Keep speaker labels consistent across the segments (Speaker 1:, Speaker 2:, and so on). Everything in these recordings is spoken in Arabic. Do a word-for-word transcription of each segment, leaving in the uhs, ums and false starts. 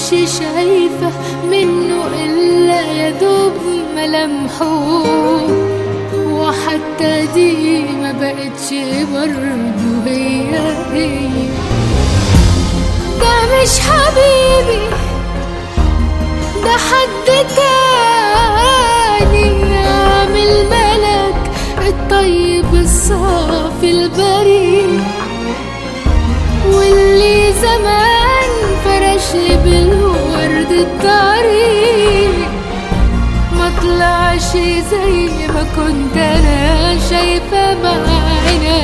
Speaker 1: مش شايفة منه إلا يدوب ملامحه، وحتى دي ما بقتش برضه هي هي. ده مش حبيبي، ده حد تاني، عامل ملك الطيب الصافي البريء، واللي زمان فرشلي بالورد الطريق، ما طلعش زي ما كنت انا شايفة بعيني.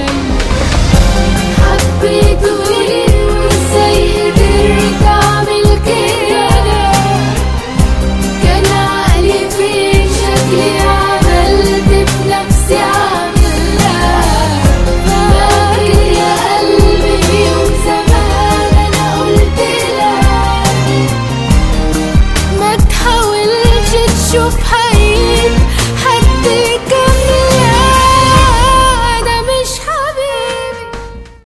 Speaker 1: حبيته ليه وازاي قدرت اعمل كده، كان عقلي في شكلي عملت بنفسي عاملها. فاكر يا قلبي يوم زمان انا قلت لك ما تحاولش تشوف حاجة